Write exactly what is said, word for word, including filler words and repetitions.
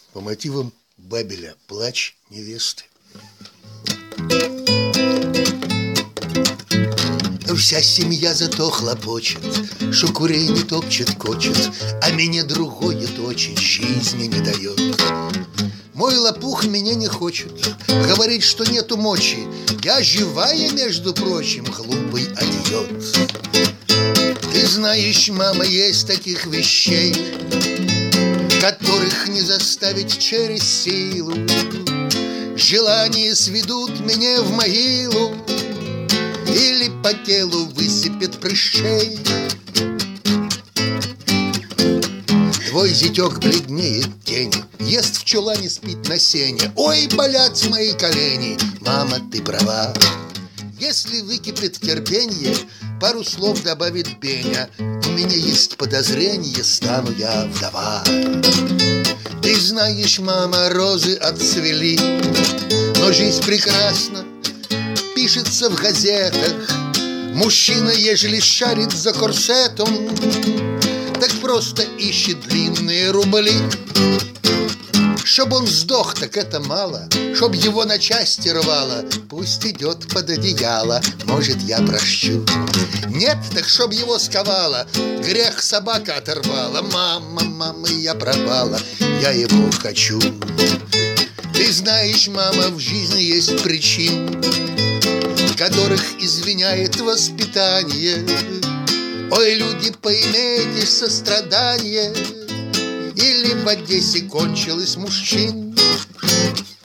по мотивам Бабеля «Плач невесты». Вся семья зато хлопочет, шо курей не топчет, кочет, а меня другое точит, жизни не дает. Мой лопух меня не хочет, говорит, что нету мочи. Я живая, между прочим, глупый идиот. Ты знаешь, мама, есть таких вещей, которых не заставить через силу. Желания сведут меня в могилу или по телу высыпет прыщей. Твой зятек бледнеет тени, ест в чулане, спит на сене. Ой, болят мои колени, мама, ты права. Если выкипит терпенье, пару слов добавит Беня. У меня есть подозрение, стану я вдова. Ты знаешь, мама, розы отцвели, но жизнь прекрасна, пишется в газетах. Мужчина, ежели шарит за корсетом, так просто ищет длинные рубли. Чтоб он сдох, так это мало. Чтоб его на части рвало, пусть идет под одеяло, может, я прощу. Нет, так чтоб его сковала, грех собака оторвала. Мама, мама, я пропала, я его хочу. Ты знаешь, мама, в жизни есть причин, которых извиняет воспитание. Ой, люди, поимейте сострадание, или в Одессе кончилось мужчин.